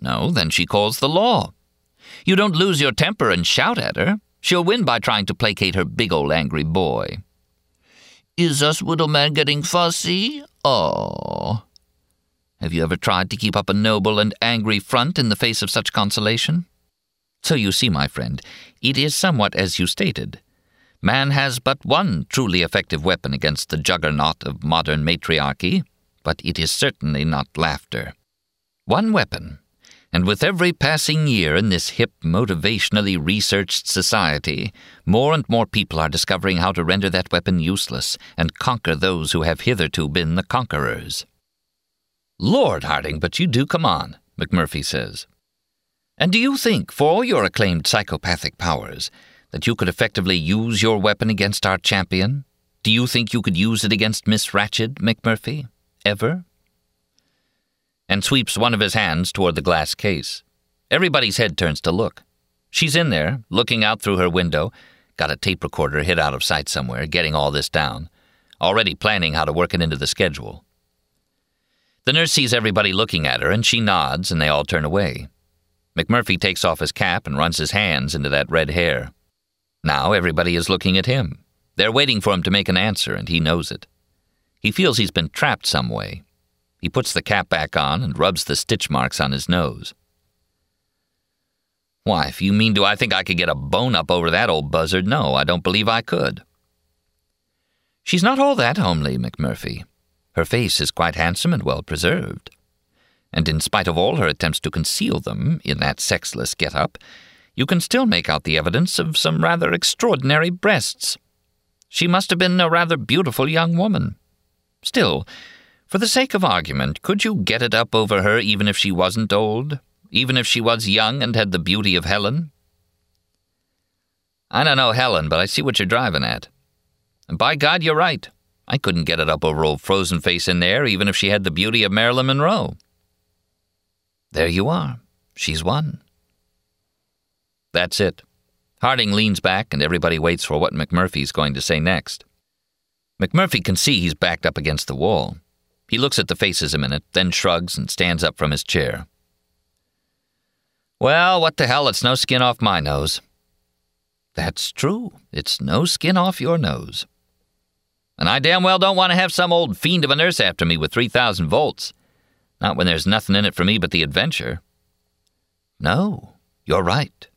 No, then she calls the law. You don't lose your temper and shout at her. She'll win by trying to placate her big old angry boy. Is us widow man getting fussy? Oh. Have you ever tried to keep up a noble and angry front in the face of such consolation? So you see, my friend, it is somewhat as you stated. Man has but one truly effective weapon against the juggernaut of modern matriarchy, but it is certainly not laughter. One weapon, and with every passing year in this hip, motivationally researched society, more and more people are discovering how to render that weapon useless and conquer those who have hitherto been the conquerors. Lord, Harding, but you do come on, McMurphy says. And do you think, for all your acclaimed psychopathic powers, that you could effectively use your weapon against our champion? Do you think you could use it against Miss Ratched, McMurphy? Ever? And sweeps one of his hands toward the glass case. Everybody's head turns to look. She's in there, looking out through her window, got a tape recorder hid out of sight somewhere, getting all this down, already planning how to work it into the schedule. The nurse sees everybody looking at her, and she nods, and they all turn away. McMurphy takes off his cap and runs his hands into that red hair. Now everybody is looking at him. They're waiting for him to make an answer, and he knows it. He feels he's been trapped some way. He puts the cap back on and rubs the stitch marks on his nose. Why, if you mean do I think I could get a bone up over that old buzzard, no, I don't believe I could. She's not all that homely, McMurphy. Her face is quite handsome and well preserved. And in spite of all her attempts to conceal them in that sexless get-up, you can still make out the evidence of some rather extraordinary breasts. She must have been a rather beautiful young woman. Still, for the sake of argument, could you get it up over her even if she wasn't old? Even if she was young and had the beauty of Helen? I don't know Helen, but I see what you're driving at. And by God, you're right. I couldn't get it up over old frozen face in there, even if she had the beauty of Marilyn Monroe. There you are. She's won. That's it. Harding leans back, and everybody waits for what McMurphy's going to say next. McMurphy can see he's backed up against the wall. He looks at the faces a minute, then shrugs and stands up from his chair. Well, what the hell, it's no skin off my nose. That's true. It's no skin off your nose. And I damn well don't want to have some old fiend of a nurse after me with 3,000 volts. Not when there's nothing in it for me but the adventure. No, you're right.